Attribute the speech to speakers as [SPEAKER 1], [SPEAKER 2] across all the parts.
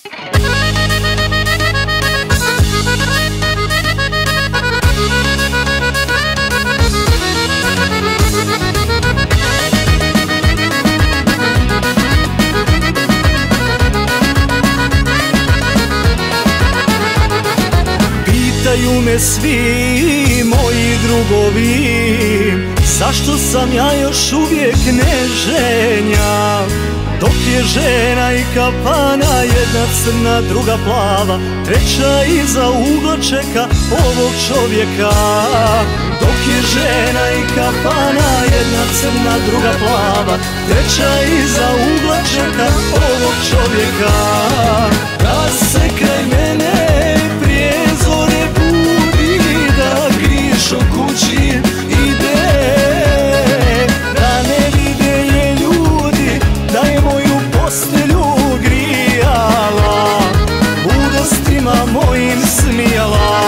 [SPEAKER 1] Pitaju me svi moji drugovi, zašto sam ja još uvijek neženja, dok je žena i kafana, jedna crna, druga plava, treća iza ugla čeka ovog čovjeka. Dok je žena i kafana, jedna crna, druga plava, treća iza ugla čeka ovog čovjeka. Da se kraj mene prije zore budi, da grišo kući ide, da ne vide je ljudi, da je moju postelju grijala, udostima mojim smijala.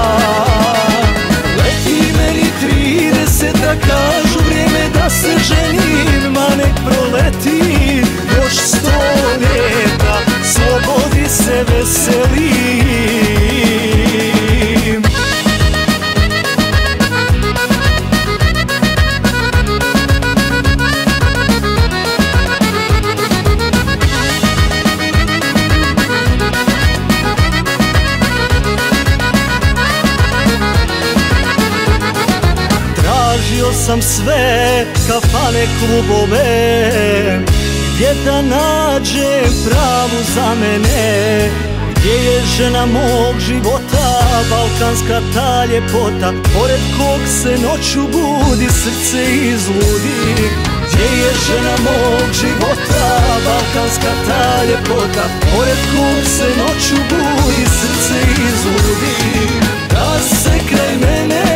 [SPEAKER 1] Leti meni 30, kažu vrijeme da se ženim, ma nek proleti još 100 ljeta, slobodi se veselim. Tražio sam sve kafane, klubove, gdje da nađem pravu za mene, gdje je žena mog života, balkanska ta ljepota, pored kog se noću budi srce izludi. Gdje je žena mog života, balkanska ta ljepota, pored kog se noću budi srce izludi. Da se kraj mene